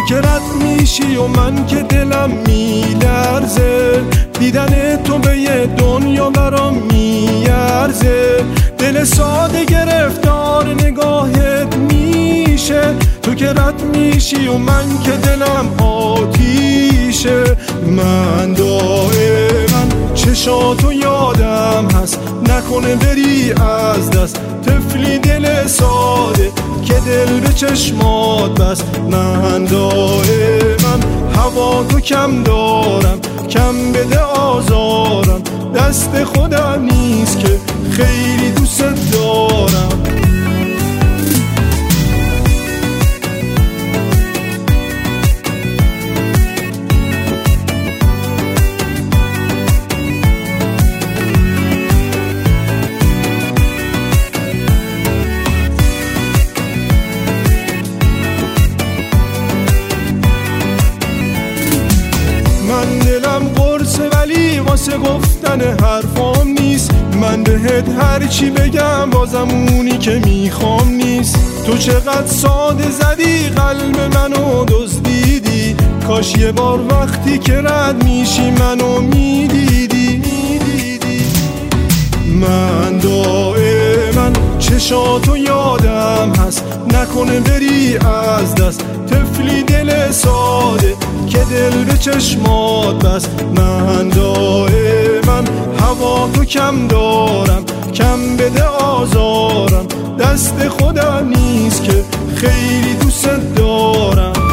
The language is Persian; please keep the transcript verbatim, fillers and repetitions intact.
که رد میشی و من که دلم میلرزه، دیدن تو به یه دنیا برام میارزه. دل ساده گرفتار نگاهت میشه، تو که رد میشی و من که دلم آتیشه. من دائما چشاتو یادم هست، نکنه بری از دست. طفلی دل ساده که دل به چشمات بست. من دائما هوا تو کم دارم، کم بده آزارم. دست خودم نیست که خیلی دوست دارم. من دلم قرصه ولی واسه گفتن حرفام نیست. من بهت هرچی بگم بازم اونی که میخوام نیست. تو چقدر ساده زدی قلب منو دزدیدی، کاش یه بار وقتی که رد میشی منو میدیدی. من دائما چشاتو یادم هست، نکنه بری از دست. طفلی دل ساده که دل به چشمات بست. من دائما هوا تو کم دارم، کم بده آزارم. دست خودم نیست که خیلی دوست دارم.